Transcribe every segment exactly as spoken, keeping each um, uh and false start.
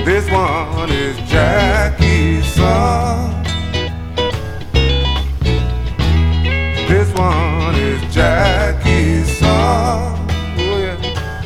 This one is Jackie's song. This one is Jackie's song. Oh yeah.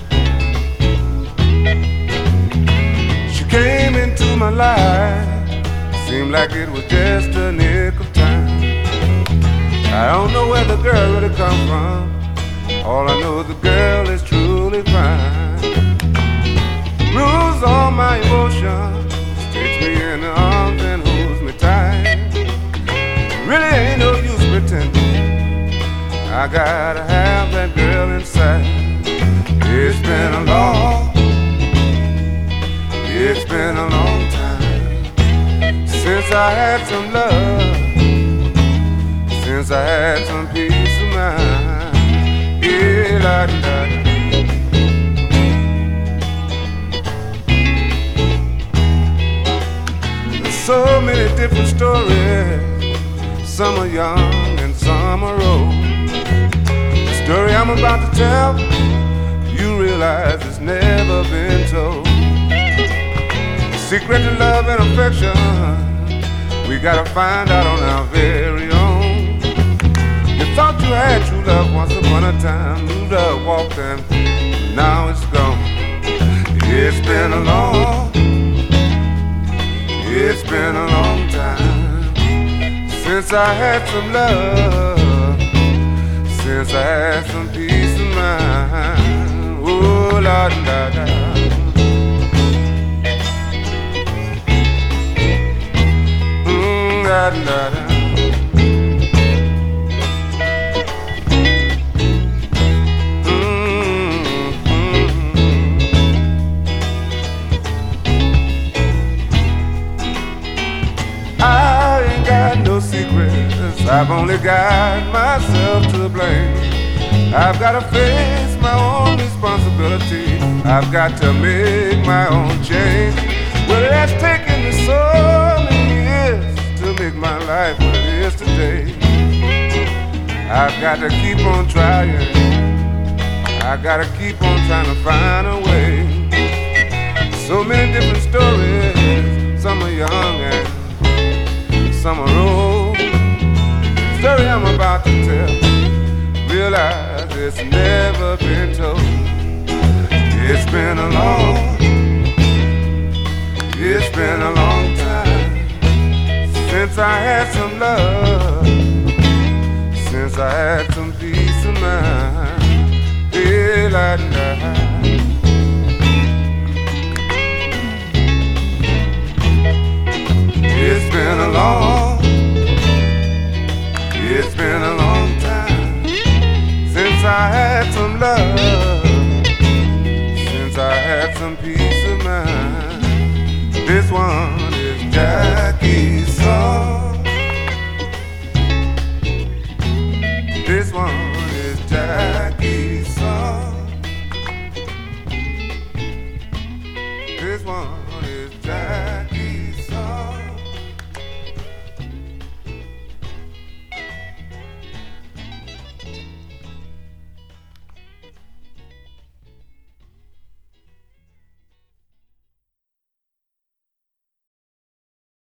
She came into my life, seemed like it was just a nick of time. I don't know where the girl really come from. All I know is the girl is truly fine. Moves all my emotions, takes me in the arms and holds me tight. Really ain't no use pretending, I gotta have that girl inside. It's been a long, it's been a long time since I had some love, since I had some peace of mind. Yeah, la da da. So many different stories, some are young and some are old. The story I'm about to tell, you realize it's never been told. The secret to love and affection, we gotta find out on our very own. You thought you had true love once upon a time, new love walked and now it's gone. It's been a long, it's been a long time since I had some love, since I had some peace of mind. Oh, la da da. Mm, la da da. I ain't got no secrets, I've only got myself to blame. I've gotta face my own responsibility, I've got to make my own change. Well, it has taken me so many years to make my life what it is today. I've got to keep on trying, I gotta keep on trying to find a way. So many different stories, some are young and some are old. The story I'm about to tell, realize it's never been told. It's been a long, it's been a long time since I had some love, since I had some peace of mind. Yeah, la, la. It's been a long, it's been a long time since I had some love, since I had some peace of mind. This one is Jackie's song. This one